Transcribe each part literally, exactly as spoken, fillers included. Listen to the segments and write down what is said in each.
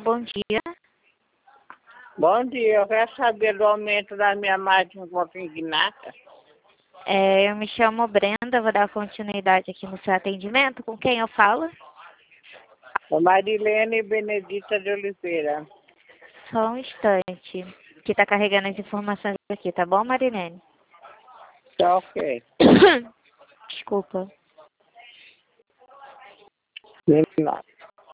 bom dia. Bom dia, eu quero saber do aumento da minha margem consignada. É, eu me chamo Brenda, vou dar continuidade aqui no seu atendimento. Com quem eu falo? Marilene Benedita de Oliveira. Só um instante, que tá carregando as informações aqui, tá bom, Marilene? Tá ok. Desculpa. Não.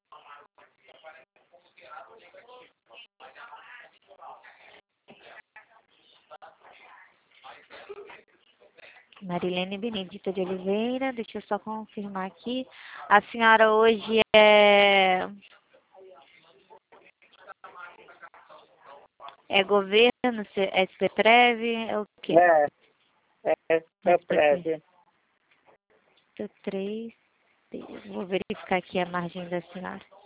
Marilene Benedita de Oliveira, deixa eu só confirmar aqui. A senhora hoje é... É governo, S P Prev, é o quê? É, é, é prévio. três, vou verificar aqui a margem da senhora.